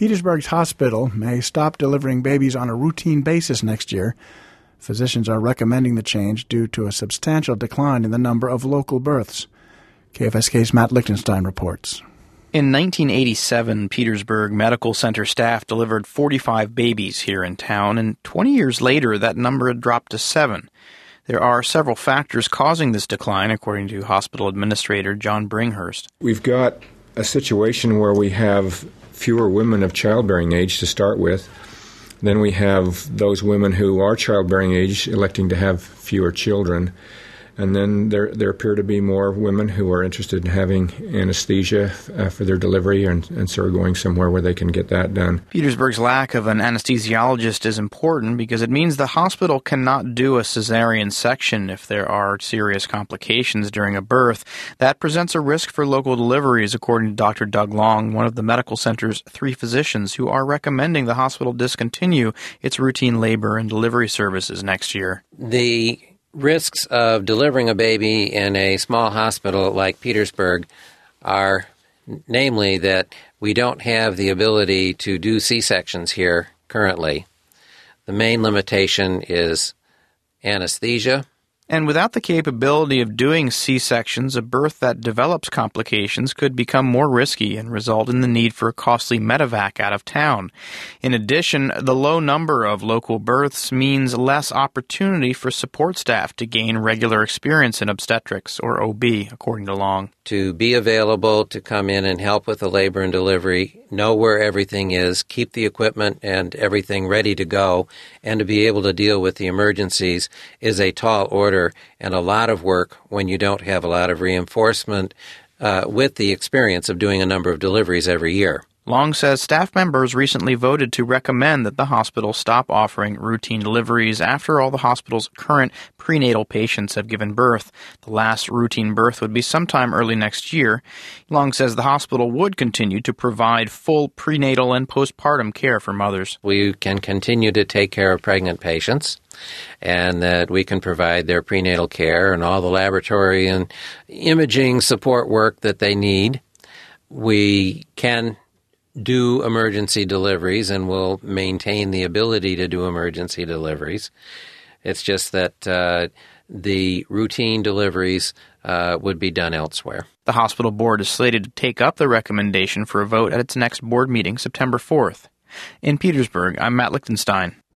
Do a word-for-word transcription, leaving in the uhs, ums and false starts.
Petersburg's hospital may stop delivering babies on a routine basis next year. Physicians are recommending the change due to a substantial decline in the number of local births. K F S K's Matt Lichtenstein reports. In nineteen eighty-seven, Petersburg Medical Center staff delivered forty-five babies here in town, and twenty years later that number had dropped to seven. There are several factors causing this decline, according to hospital administrator John Bringhurst. We've got a situation where we have fewer women of childbearing age to start with. Then we have those women who are childbearing age electing to have fewer children. And then there there appear to be more women who are interested in having anesthesia uh, for their delivery and, and so are going somewhere where they can get that done. Petersburg's lack of an anesthesiologist is important because it means the hospital cannot do a cesarean section if there are serious complications during a birth. That presents a risk for local deliveries, according to Doctor Doug Long, one of the medical center's three physicians who are recommending the hospital discontinue its routine labor and delivery services next year. The risks of delivering a baby in a small hospital like Petersburg are namely that we don't have the ability to do C-sections here currently. The main limitation is anesthesia. And without the capability of doing C-sections, a birth that develops complications could become more risky and result in the need for a costly medevac out of town. In addition, the low number of local births means less opportunity for support staff to gain regular experience in obstetrics, or O B, according to Long. To be available to come in and help with the labor and delivery, know where everything is, keep the equipment and everything ready to go, and to be able to deal with the emergencies is a tall order and a lot of work when you don't have a lot of reinforcement uh, with the experience of doing a number of deliveries every year. Long says staff members recently voted to recommend that the hospital stop offering routine deliveries after all the hospital's current prenatal patients have given birth. The last routine birth would be sometime early next year. Long says the hospital would continue to provide full prenatal and postpartum care for mothers. We can continue to take care of pregnant patients, and that we can provide their prenatal care and all the laboratory and imaging support work that they need. We can do emergency deliveries and will maintain the ability to do emergency deliveries. It's just that uh, the routine deliveries uh, would be done elsewhere. The hospital board is slated to take up the recommendation for a vote at its next board meeting September fourth. In Petersburg, I'm Matt Lichtenstein.